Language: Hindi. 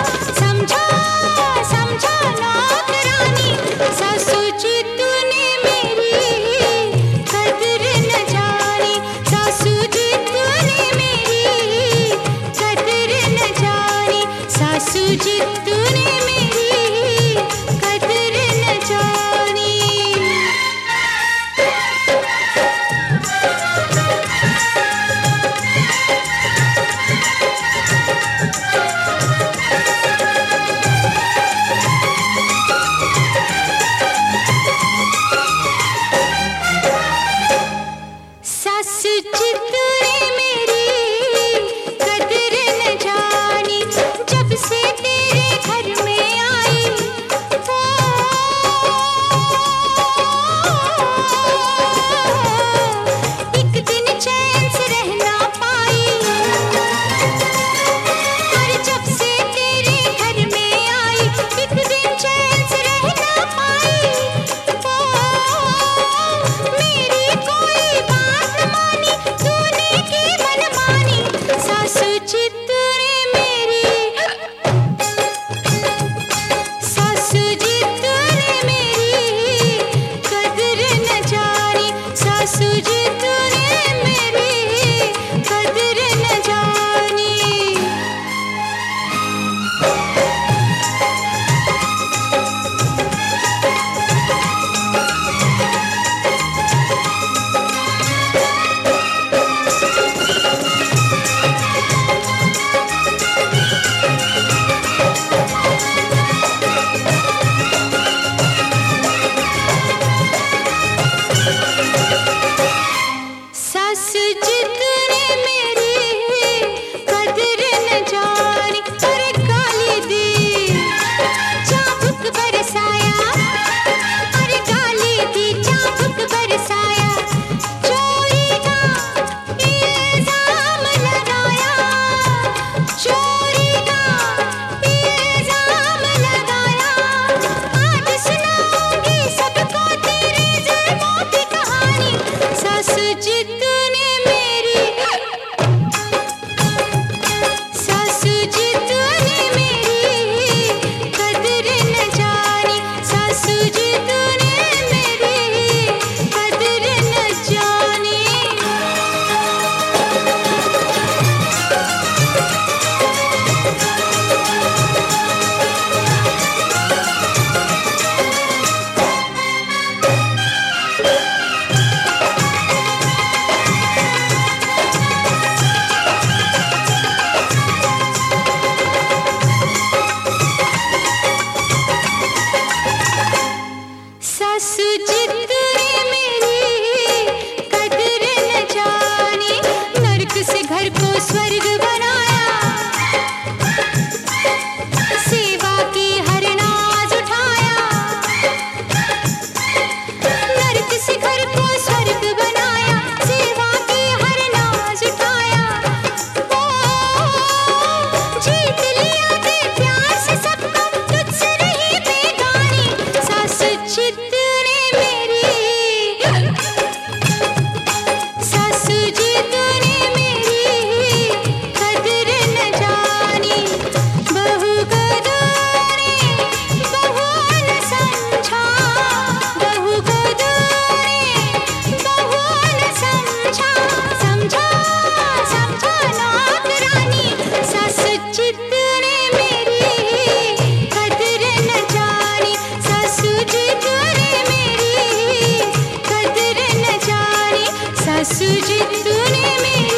समझा समझा नौकरानी, सासू जी तूने मेरी कदर न जानी, सासू जी तूने मेरी कदर न जानी, सासू जी तूने मेरी कदर न जानी। सासू जी तूने मेरी कदर न जानी, जब से तेरे घर में आई हो, एक दिन चैन से रह ना पाई, और जब से तेरे घर में आई एक दिन चैन से रह ना पाई, मेरी कोई बात न मानी तूने की मनमानी, सासू जी तूने मेरी, सासू जी तूने मेरी कदर न जानी, सासू जी तूने मेरी कदर न जानी। सासू जी तूने मेरी कदर न जानी, अरे गाली दी चाबुक बरसाया, अरे गाली दी चाबुक बरसाया, चोरी का इल्जाम लगाया, चोरी का इल्जाम लगाया, आज सुनाऊंगी सबको तेरे जुल्मों की कहानी, सासू जी तूने मेरी, सासू जी तूने मेरी कदर न जानी, सासू जी तूने मेरी कदर न जानी। सासू जी तूने मेरी कदर न जानी, नरक से घर को स्वर्ग बनाया, सेवा की हर नाज उठाया, नरक से घर को स्वर्ग बनाया, सेवा की हर नाज उठाया, ओ जीत लिया दे प्यार से सबको, तुझसे रही बेगानी, सासू जी तूने मेरी, सासू जी तूने मेरी कदर न जानी, बहू को तूने बहू न समझा, बहू को तूने बहू न समझा, समझा समझा नौकरानी, सासू जी तूने मेरी कदर न जानी, सासू जी तूने मेरी कदर न जानी, सासू जी तूने मेरी